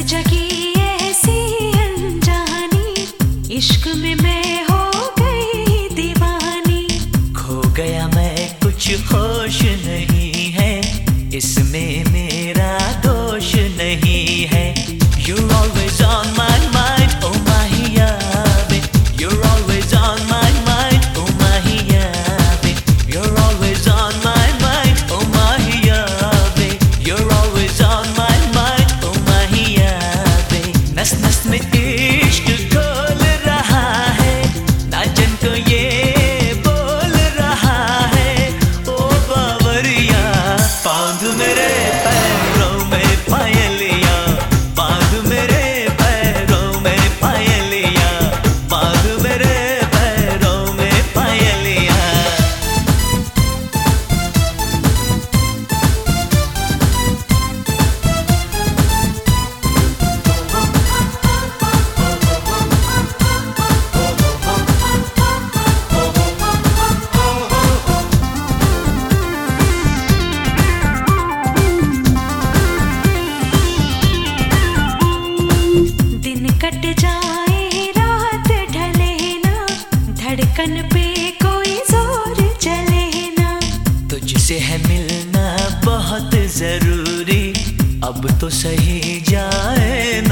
जगी ऐसी अनजानी, इश्क में मैं हो गई दीवानी। खो गया मैं, कुछ होश नहीं है, इसमें मेरा दोष नहीं है। You're always on my mind, oh Mahiyabe. You're always on my mind, oh Mahiyabe. You're always on my mind, oh Mahiyabe. You're always on my mind, oh Mahiyabe. नस नस में इश्क घोल रहा है, ना जन को ये बोल रहा है। ओ बावरिया, बांध मेरे पैरों में पायलिया, बांध मेरे पैरों में पायलिया, बांध मेरे पैरों में पायलिया। दिन कट जाए रात ढले ना, धड़कन पे कोई जोर चले ना। तुझसे है मिलना बहुत जरूरी, अब तो सही जाए